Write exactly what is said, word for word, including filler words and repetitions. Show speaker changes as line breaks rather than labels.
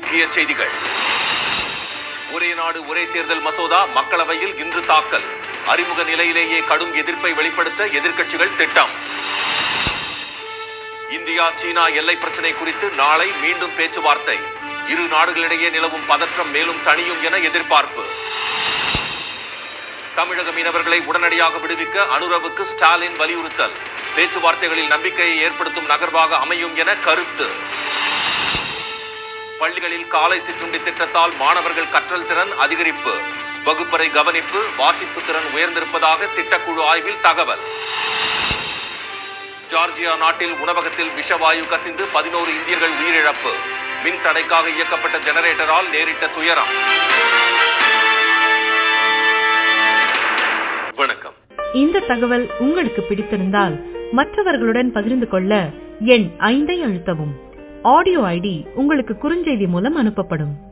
முக்கிய செய்திகள். ஒரே நாடு ஒரே தேர்தல் மசோதா மக்களவையில் இன்று தாக்கல். அறிமுக நிலையிலேயே கடும் எதிர்ப்பை வெளிப்படுத்த எதிர்க்கட்சிகள் திட்டம். இந்தியா சீனா எல்லை பிரச்சினை குறித்து நாளை மீண்டும் பேச்சுவார்த்தை. இரு நாடுகளிடையே நிலவும் பதற்றம் மேலும் தணியும் என எதிர்பார்ப்பு. தமிழக மீனவர்களை உடனடியாக விடுவிக்க அனுரவுக்கு ஸ்டாலின் வலியுறுத்தல். பேச்சுவார்த்தைகளில் நம்பிக்கையை ஏற்படுத்தும் நகர்வாக அமையும் என கருத்து. பள்ளிகளில் காலை சிற்றுண்டி திட்டத்தால் மாணவர்கள் கற்றல் திறன் அதிகரிப்பு. வகுப்பறை கவனிப்பு, வாசிப்பு திறன் உயர்ந்திருப்பதாக திட்டக்குழு ஆய்வில் தகவல். ஜார்ஜியா நாட்டில் உணவகத்தில் விஷவாயு கசிந்து பதினோரு இந்தியர்கள் உயிரிழப்பு. மின் தடைக்காக இயக்கப்பட்ட ஜெனரேட்டரால் நேரிட்ட துயரம். வணக்கம்.
இந்த தகவல் உங்களுக்கு பிடித்திருந்தால் மற்றவர்களுடன் பகிர்ந்து கொள்ள எண் ஐந்தை அழுத்தவும். ஆடியோ ஐடி உங்களுக்கு குறுஞ்செய்தி மூலம் அனுப்பப்படும்.